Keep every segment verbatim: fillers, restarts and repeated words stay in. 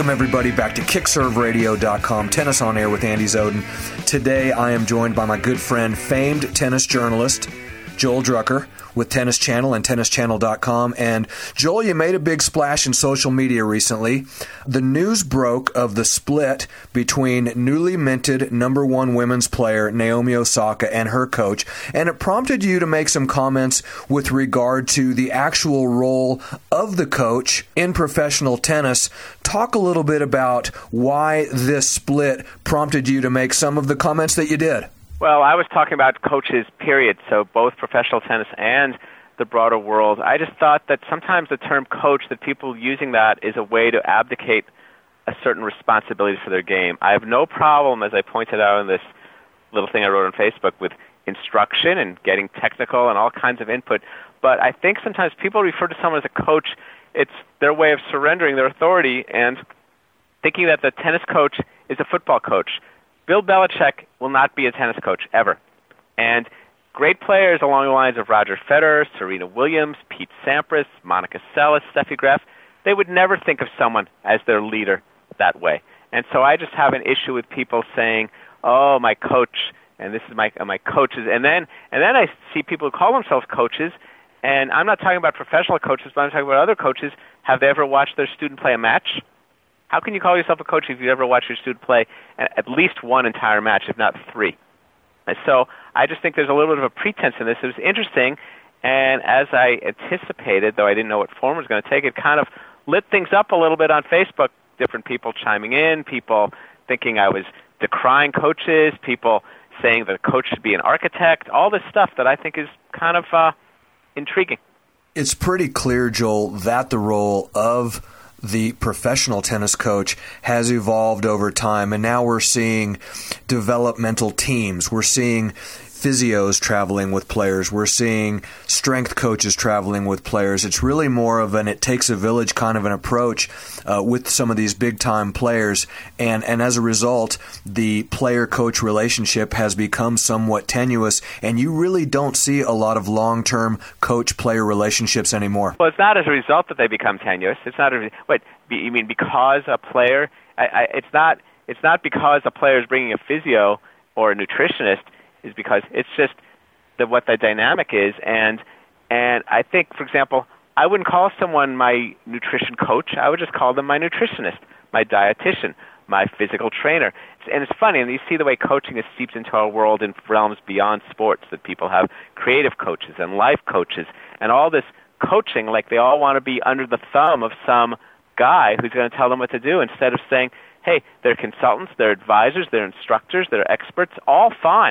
Welcome, everybody, back to kick serve radio dot com, Tennis on Air with Andy Zoden. Today, I am joined by my good friend, famed tennis journalist, Joel Drucker, with Tennis Channel and tennis channel dot com. And Joel, you made a big splash in social media recently. The news broke of the split between newly minted number one women's player Naomi Osaka and her coach, and it prompted you to make some comments with regard to the actual role of the coach in professional tennis. Talk a little bit about why this split prompted you to make some of the comments that you did. Well, I was talking about coaches, period, so both professional tennis and the broader world. I just thought that sometimes the term coach, that people using that is a way to abdicate a certain responsibility for their game. I have no problem, as I pointed out in this little thing I wrote on Facebook, with instruction and getting technical and all kinds of input, but I think sometimes people refer to someone as a coach. It's their way of surrendering their authority and thinking that the tennis coach is a football coach. Bill Belichick will not be a tennis coach, ever. And great players along the lines of Roger Federer, Serena Williams, Pete Sampras, Monica Seles, Steffi Graf, they would never think of someone as their leader that way. And so I just have an issue with people saying, oh, my coach, and this is my my coaches. And then, and then I see people who call themselves coaches, and I'm not talking about professional coaches, but I'm talking about other coaches. Have they ever watched their student play a match? How can you call yourself a coach if you ever watch your student play at least one entire match, if not three? And so I just think there's a little bit of a pretense in this. It was interesting, and as I anticipated, though I didn't know what form it was going to take, it kind of lit things up a little bit on Facebook, different people chiming in, people thinking I was decrying coaches, people saying that a coach should be an architect, all this stuff that I think is kind of uh, intriguing. It's pretty clear, Joel, that the role of the professional tennis coach has evolved over time, and now we're seeing developmental teams. We're seeing physios traveling with players. We're seeing strength coaches traveling with players. It's really more of an it takes a village kind of an approach uh, with some of these big-time players, and, and as a result, the player-coach relationship has become somewhat tenuous, and you really don't see a lot of long-term coach-player relationships anymore. Well, it's not as a result that they become tenuous. It's not a, wait, you mean because a player, I, I, it's not it's not because a player is bringing a physio or a nutritionist, is because it's just the, what the dynamic is. And and I think, for example, I wouldn't call someone my nutrition coach. I would just call them my nutritionist, my dietitian, my physical trainer. And it's funny, and you see the way coaching is seeped into our world in realms beyond sports, that people have creative coaches and life coaches and all this coaching, like they all want to be under the thumb of some guy who's going to tell them what to do, instead of saying, hey, they're consultants, they're advisors, they're instructors, they're experts, all fine.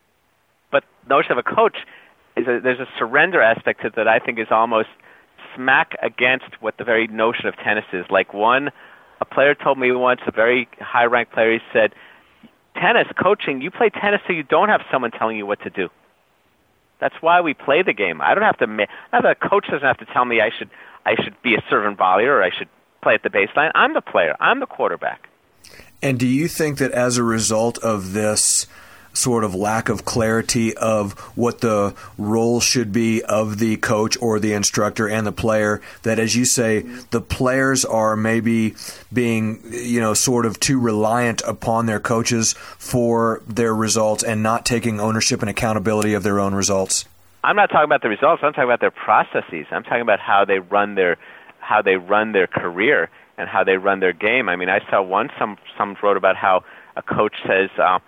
But the notion of a coach, is a, there's a surrender aspect to it that I think is almost smack against what the very notion of tennis is. Like one, a player told me once, a very high-ranked player, he said, tennis, coaching, you play tennis so you don't have someone telling you what to do. That's why we play the game. I don't have to, I have a coach doesn't have to tell me I should, I should be a servant volleyer or I should play at the baseline. I'm the player. I'm the quarterback. And do you think that as a result of this sort of lack of clarity of what the role should be of the coach or the instructor and the player, that, as you say, the players are maybe being, you know, sort of too reliant upon their coaches for their results and not taking ownership and accountability of their own results? I'm not talking about the results. I'm talking about their processes. I'm talking about how they run their how they run their career and how they run their game. I mean, I saw once some some wrote about how a coach says uh,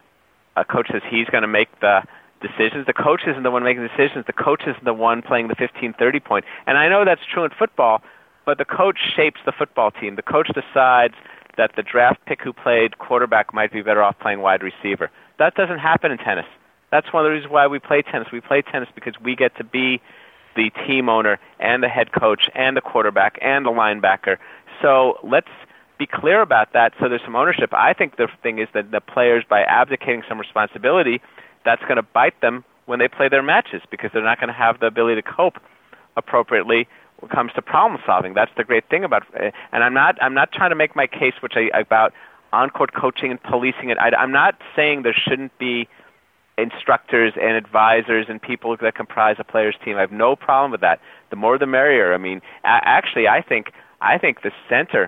a coach says he's going to make the decisions. The coach isn't the one making the decisions. The coach isn't the one playing the fifteen thirty point. And I know that's true in football, but the coach shapes the football team. The coach decides that the draft pick who played quarterback might be better off playing wide receiver. That doesn't happen in tennis. That's one of the reasons why we play tennis. We play tennis because we get to be the team owner and the head coach and the quarterback and the linebacker. So let's be clear about that so there's some ownership. I think the thing is that the players, by abdicating some responsibility, that's going to bite them when they play their matches, because they're not going to have the ability to cope appropriately when it comes to problem solving. That's the great thing about it. And I'm not I'm not trying to make my case which I, about on-court coaching and policing it. I, I'm not saying there shouldn't be instructors and advisors and people that comprise a player's team. I have no problem with that. The more the merrier. I mean, actually, I think I think the center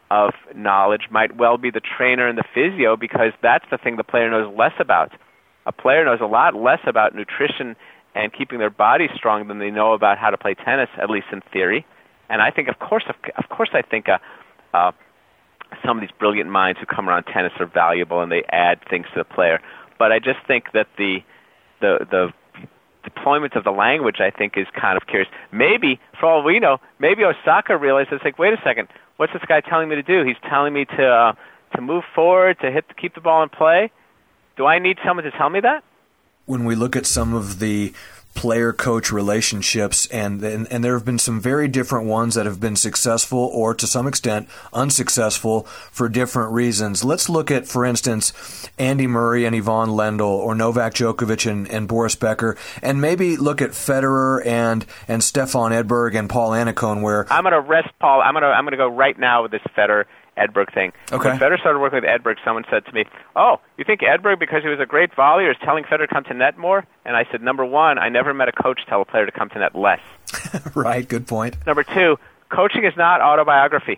of knowledge might well be the trainer and the physio, because that's the thing the player knows less about. A player knows a lot less about nutrition and keeping their body strong than they know about how to play tennis, at least in theory. And I think, of course, of, of course, I think uh, uh, some of these brilliant minds who come around tennis are valuable and they add things to the player. But I just think that the the the deployment of the language, I think, is kind of curious. Maybe, for all we know, maybe Osaka realized it's like, wait a second, what's this guy telling me to do? He's telling me to uh, to move forward, to hit, to keep the ball in play. Do I need someone to tell me that? When we look at some of the player-coach relationships, and, and and there have been some very different ones that have been successful or, to some extent, unsuccessful for different reasons. Let's look at, for instance, Andy Murray and Ivan Lendl, or Novak Djokovic and, and Boris Becker, and maybe look at Federer and and Stefan Edberg and Paul Annacone, where... I'm going to rest Paul. I'm going to I'm going to go right now with this Federer Edberg thing. Okay. When Federer started working with Edberg, someone said to me, oh, you think Edberg, because he was a great volleyer, is telling Federer to come to net more? And I said, number one, I never met a coach tell a player to come to net less. Right, good point. Number two, coaching is not autobiography.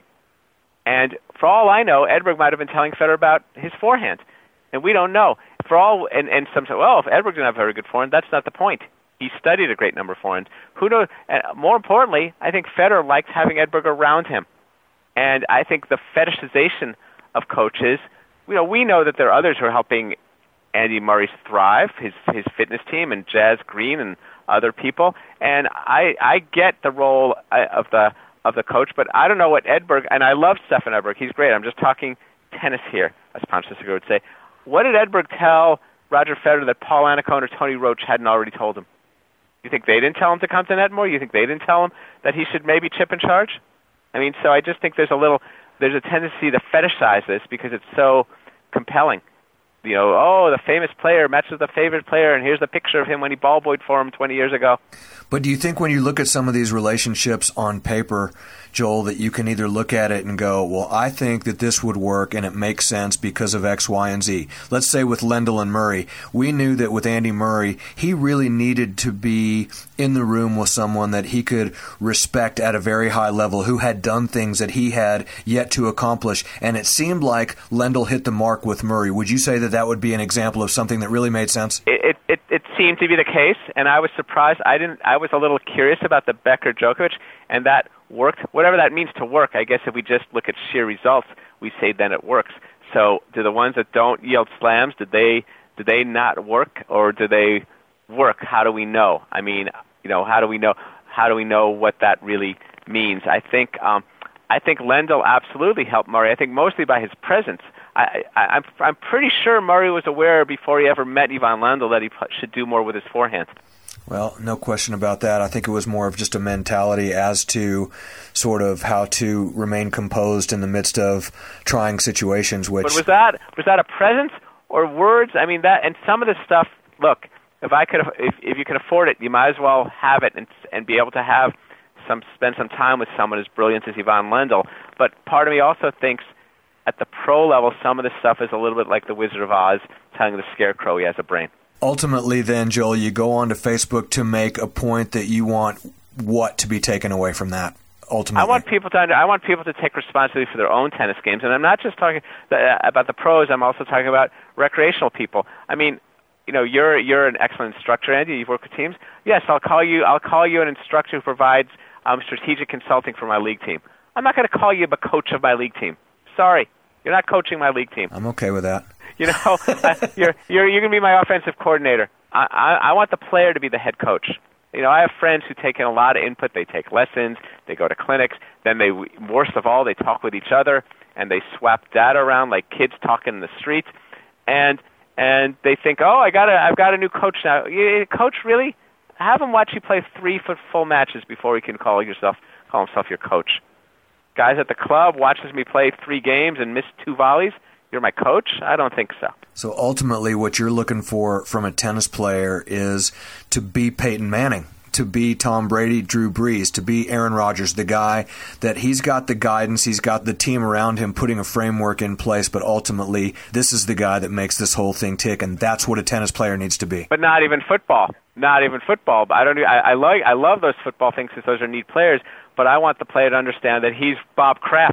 And for all I know, Edberg might have been telling Federer about his forehand. And we don't know. For all, and, and some say, well, if Edberg didn't have a very good forehand, that's not the point. He studied a great number of forehands. Who knows? And more importantly, I think Federer likes having Edberg around him. And I think the fetishization of coaches, you know, we know that there are others who are helping Andy Murray thrive, his his fitness team, and Jazz Green and other people. And I I get the role of the of the coach, but I don't know what Edberg, and I love Stefan Edberg. He's great. I'm just talking tennis here, as Poncho Segura would say. What did Edberg tell Roger Federer that Paul Annacone or Tony Roach hadn't already told him? You think they didn't tell him to come to net more? You think they didn't tell him that he should maybe chip in charge? I mean, so I just think there's a little, there's a tendency to fetishize this because it's so compelling. You know, oh, the famous player matches the favorite player, and here's the picture of him when he ball boyed for him twenty years ago. But do you think when you look at some of these relationships on paper, Joel, that you can either look at it and go, well, I think that this would work and it makes sense because of X, Y, and Z. Let's say with Lendl and Murray, we knew that with Andy Murray, he really needed to be in the room with someone that he could respect at a very high level, who had done things that he had yet to accomplish. And it seemed like Lendl hit the mark with Murray. Would you say that that would be an example of something that really made sense? It it, it seemed to be the case, and I was surprised. I didn't. I was a little curious about the Becker Djokovic, and that worked. Whatever that means to work, I guess if we just look at sheer results, we say then it works. So, do the ones that don't yield slams, did they did they not work, or do they work? How do we know? I mean, you know, how do we know? How do we know what that really means? I think um, I think Lendl absolutely helped Murray. I think mostly by his presence. I, I, I'm I'm pretty sure Murray was aware before he ever met Ivan Lendl that he should do more with his forehand. Well, no question about that. I think it was more of just a mentality as to sort of how to remain composed in the midst of trying situations. Which, but was that was that a presence or words? I mean, that and some of this stuff. Look, if I could, if if you can afford it, you might as well have it and and be able to have some spend some time with someone as brilliant as Ivan Lendl. But part of me also thinks, at the pro level, some of this stuff is a little bit like the Wizard of Oz telling the scarecrow he has a brain. Ultimately, then, Joel, you go on to Facebook to make a point that you want what to be taken away from that. Ultimately, I want people to. I want people to take responsibility for their own tennis games, and I'm not just talking about the pros. I'm also talking about recreational people. I mean, you know, you're you're an excellent instructor, Andy. You've worked with teams. Yes, I'll call you. I'll call you an instructor who provides um, strategic consulting for my league team. I'm not going to call you a coach of my league team. Sorry, you're not coaching my league team. I'm okay with that. You know, you're you're you're going to be my offensive coordinator. I, I I want the player to be the head coach. You know, I have friends who take in a lot of input. They take lessons, they go to clinics, then they, worst of all, they talk with each other, and they swap data around like kids talking in the street, and and they think, oh, I got a, I've got a new coach now. You, coach, really? Have him watch you play three foot full matches before he can call yourself call himself your coach. Guys at the club watches me play three games and miss two volleys. You're my coach? I don't think so. So ultimately what you're looking for from a tennis player is to be Peyton Manning, to be Tom Brady, Drew Brees, to be Aaron Rodgers, the guy that he's got the guidance, he's got the team around him putting a framework in place, but ultimately this is the guy that makes this whole thing tick, and that's what a tennis player needs to be. But not even football. Not even football. I don't. I, I like. I love those football things because those are neat players. But I want the player to understand that he's Bob Kraft.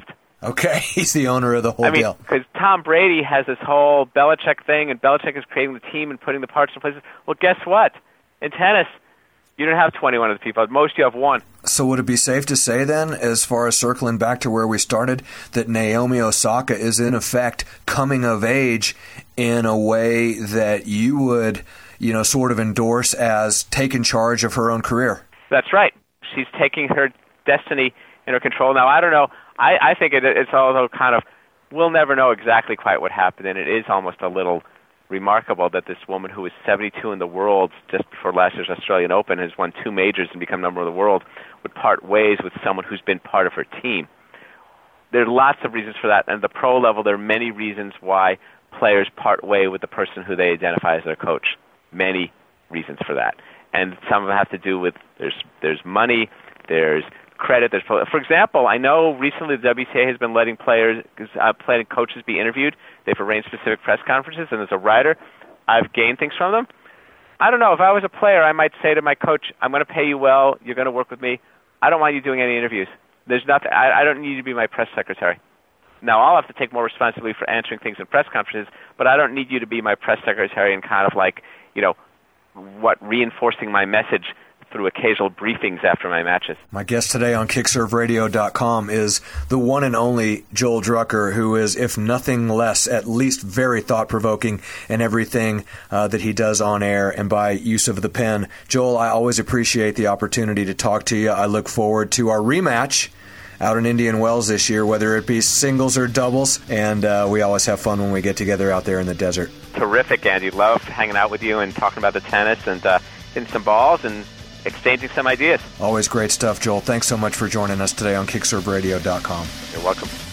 Okay, he's the owner of the whole I mean, deal. Because Tom Brady has this whole Belichick thing, and Belichick is creating the team and putting the parts in places. Well, guess what? In tennis, you don't have twenty-one of the people. At most, you have one. So would it be safe to say then, as far as circling back to where we started, that Naomi Osaka is in effect coming of age in a way that you would, you know, sort of endorse as taking charge of her own career? That's right. She's taking her destiny in her control. Now, I don't know. I, I think it, it's also kind of, we'll never know exactly quite what happened, and it is almost a little remarkable that this woman who was seventy-two in the world just before last year's Australian Open, has won two majors and become number one of the world, would part ways with someone who's been part of her team. There are lots of reasons for that, and at the pro level, there are many reasons why players part way with the person who they identify as their coach. Many reasons for that. And some of them have to do with, there's there's money, there's credit. There's, for example, I know recently the W T A has been letting players, uh, letting coaches be interviewed. They've arranged specific press conferences, and as a writer, I've gained things from them. I don't know. If I was a player, I might say to my coach, I'm going to pay you well. You're going to work with me. I don't want you doing any interviews. There's nothing. I, I don't need you to be my press secretary. Now, I'll have to take more responsibility for answering things in press conferences, but I don't need you to be my press secretary and kind of like, you know, what, reinforcing my message through occasional briefings after my matches. My guest today on Kick Serve Radio dot com is the one and only Joel Drucker, who is, if nothing less, at least very thought-provoking in everything uh, that he does on air and by use of the pen. Joel, I always appreciate the opportunity to talk to you. I look forward to our rematch out in Indian Wells this year, whether it be singles or doubles, and uh, we always have fun when we get together out there in the desert. Terrific, Andy. Love hanging out with you and talking about the tennis and uh, hitting some balls and exchanging some ideas. Always great stuff, Joel. Thanks so much for joining us today on Kick Serve Radio dot com. You're welcome.